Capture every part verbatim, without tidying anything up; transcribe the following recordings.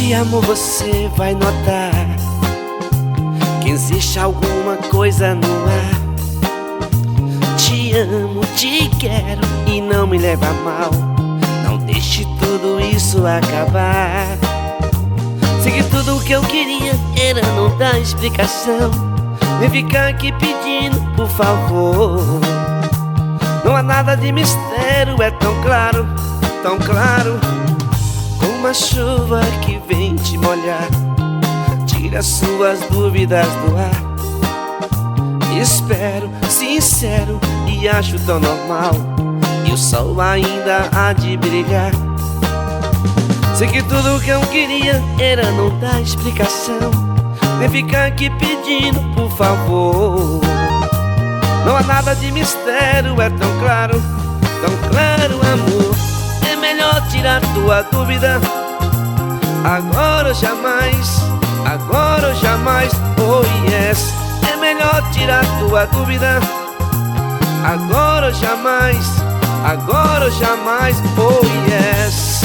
E amor, você vai notar que existe alguma coisa no ar. Te amo, te quero e não me leva a mal. Não deixe tudo isso acabar. Sei que tudo o que eu queria era não dar explicação, nem ficar aqui pedindo por favor. Não há nada de mistério, é tão claro, tão claro, como a chuva que vem te molhar. Tira suas dúvidas do ar. Espero, sincero, e acho tão normal, e o sol ainda há de brilhar. Sei que tudo o que eu queria era não dar explicação, nem ficar aqui pedindo por favor. Não há nada de mistério, é tão claro, tão claro, amor. É melhor tirar tua dúvida, agora ou jamais, agora ou jamais, oh yes. É melhor tirar tua dúvida, agora ou jamais, agora ou jamais, oh yes.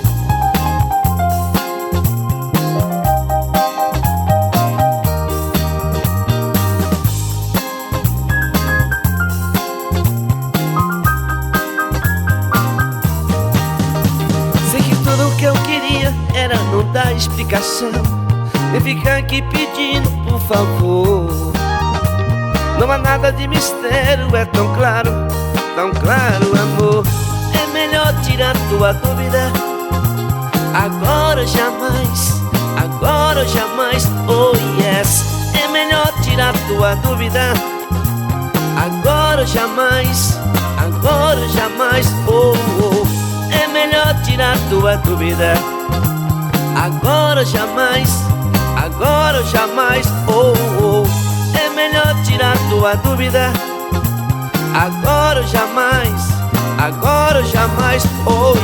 Sei que tudo o que eu queria era não dar explicação, nem ficar aqui pedindo por favor. Não há nada de mistério, é tão claro, tão claro, amor. É melhor tirar tua dúvida, agora ou jamais, agora ou jamais, oh yes. É melhor tirar tua dúvida, agora ou jamais, agora ou jamais, oh, oh. É melhor tirar tua dúvida, agora ou jamais, agora ou jamais, oh, oh. É melhor tirar tua dúvida, agora ou jamais, agora ou jamais, oh